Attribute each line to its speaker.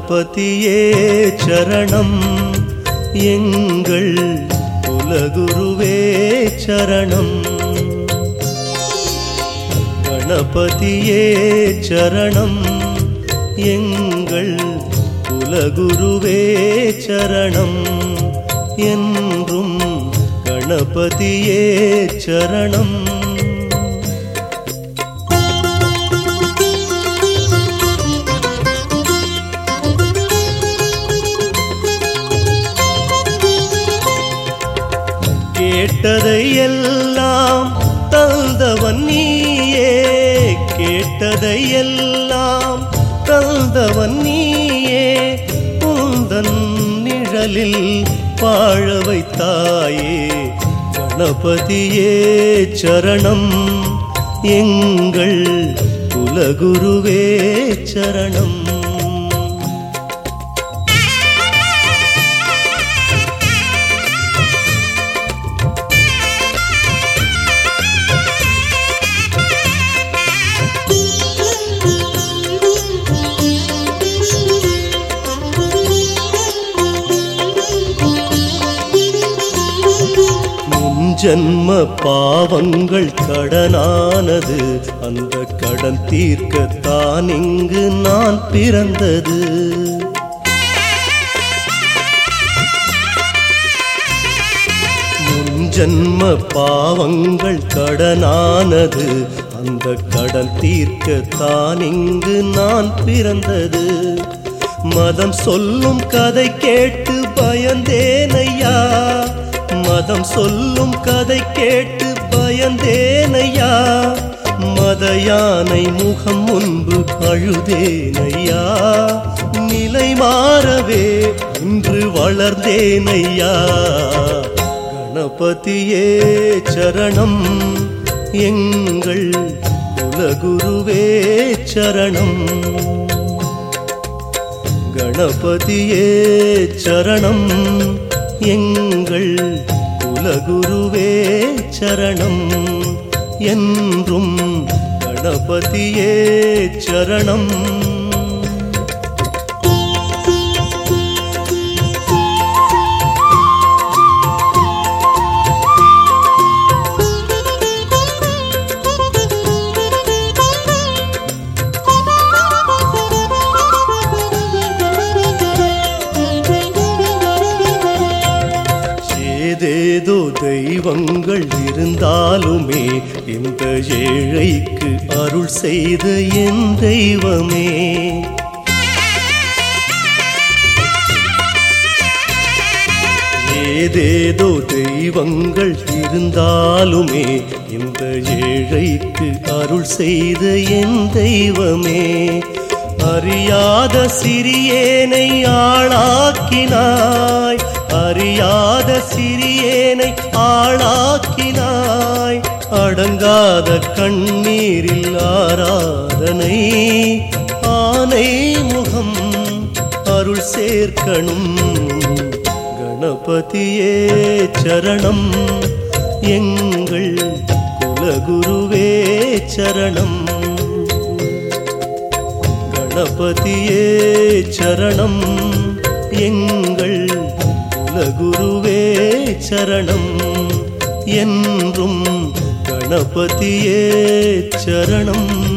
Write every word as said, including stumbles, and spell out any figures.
Speaker 1: கணபதியே சரணம் எங்கள் குலகுருவே சரணம். கணபதியே சரணம் எங்கள் குலகுருவே சரணம். என்றும் கணபதியே சரணம். கேட்டதை எல்லாம் தந்தவன் நீயே, கேட்டதை எல்லாம் தந்தவன் நீயே. உந்தன் நிழலில் வாழ வைத்தாயே. கணபதியே சரணம் எங்கள் குலகுருவே சரணம். ஜன்ம பாவங்கள் கடனானது, அந்த கடன் தீர்க்கத்தான் இங்கு நான் பிறந்தது. முன் ஜன்ம பாவங்கள் கடனானது, அந்த கடன் தீர்க்கத்தான் இங்கு நான் பிறந்தது. மதம் சொல்லும் கதை கேட்டு பயந்தேனையா, மதம் சொல்லும் கதை கேட்டு பயந்தேனையா. மத யானை முகம் முன்பு அழுதேனையா. நிலை மாறவே இன்று வளர்ந்தேனையா. கணபதியே சரணம் எங்கள் குலகுருவே சரணம். கணபதியே சரணம் எங்கள் குலகுருவே சரணம். என்றும் கணபதியே சரணம். ஏதேதோ தெய்வங்கள் இருந்தாலுமே இந்த ஏழைக்கு அருள் செய்த என் தெய்வமே. ஏதேதோ தெய்வங்கள் இருந்தாலுமே இந்த ஏழைக்கு அருள் செய்த என் தெய்வமே. அறியாத சிறியேனை ஆளாக்கினாய், அறியாத சிறியேனை ஆளாக்கினாய். அடங்காத கண்ணீரில் ஆராதனை, ஆனை முகம் அருள் சேர்க்கணும். கணபதியே சரணம் எங்கள் குலகுருவே சரணம். கணபதியே சரணம் எங்கள் குலகுருவே சரணம். என்றும் கணபதியே சரணம்.